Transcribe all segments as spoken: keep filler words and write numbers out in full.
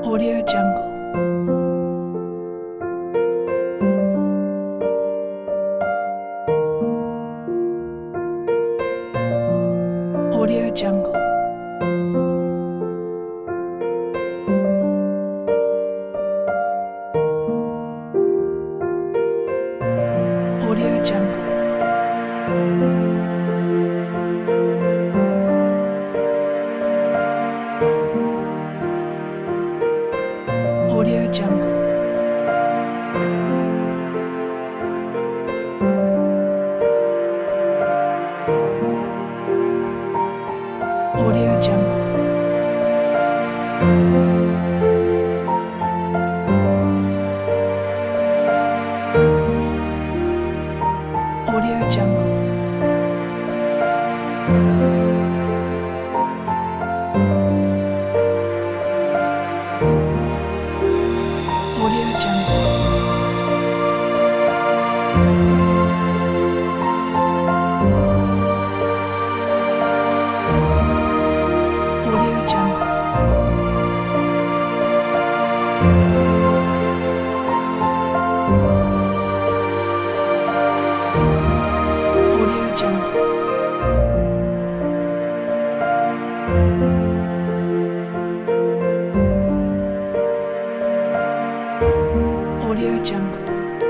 Audio Jungle. Audio Jungle. Audio Jungle. Audio Jungle. Audio Jungle. Audio Jungle. Audio Jungle. Audio Jungle. Audio Jungle. Audio Jungle.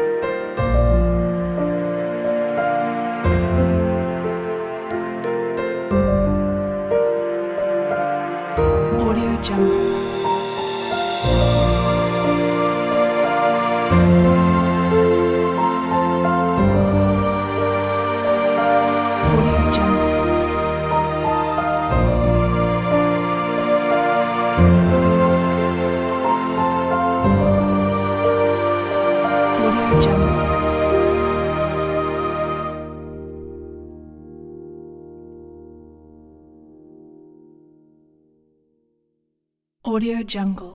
Audio Jungle. Audio Jungle. Audio Jungle. Audio Jungle.